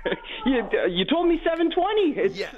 You told me 7:20. Yeah.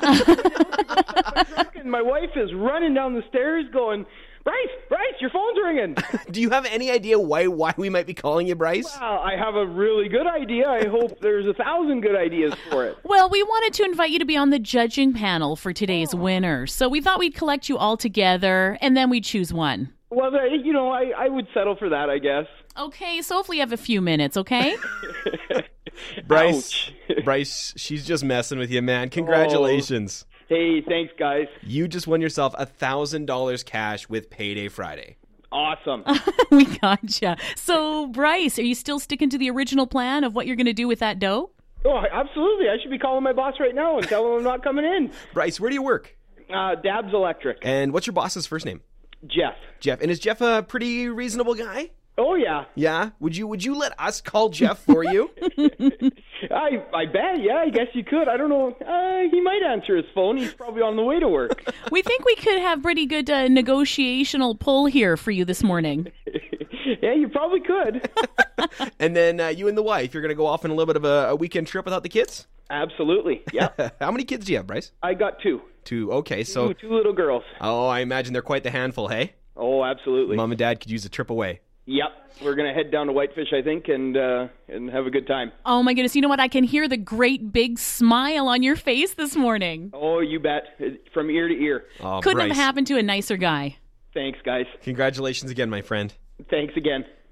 And my wife is running down the stairs going, Bryce, your phone's ringing. Do you have any idea why we might be calling you, Bryce? Well, I have a really good idea. I hope there's 1,000 good ideas for it. Well, we wanted to invite you to be on the judging panel for today's winner. So we thought we'd collect you all together, and then we'd choose one. Well, I would settle for that, I guess. Okay, so hopefully you have a few minutes, okay? Bryce, she's just messing with you, man. Congratulations. Hey, thanks, guys. You just won yourself $1,000 cash with Payday Friday. Awesome. We gotcha. So, Bryce, are you still sticking to the original plan of what you're going to do with that dough? Oh, absolutely. I should be calling my boss right now and tell him I'm not coming in. Bryce, where do you work? Dabs Electric. And what's your boss's first name? Jeff. Jeff. And is Jeff a pretty reasonable guy? Oh, yeah. Yeah? Would you let us call Jeff for you? I bet, yeah, I guess you could. I don't know. He might answer his phone. He's probably on the way to work. We think we could have pretty good negotiational pull here for you this morning. Yeah, you probably could. And then you and the wife, you're going to go off on a little bit of a weekend trip without the kids? Absolutely, yeah. How many kids do you have, Bryce? I got two. Two, okay. So two little girls. Oh, I imagine they're quite the handful, hey? Oh, absolutely. Mom and Dad could use a trip away. Yep. We're going to head down to Whitefish, I think, and have a good time. Oh, my goodness. You know what? I can hear the great big smile on your face this morning. Oh, you bet. From ear to ear. Oh, Couldn't Bryce. have happened to a nicer guy. Thanks, guys. Congratulations again, my friend. Thanks again.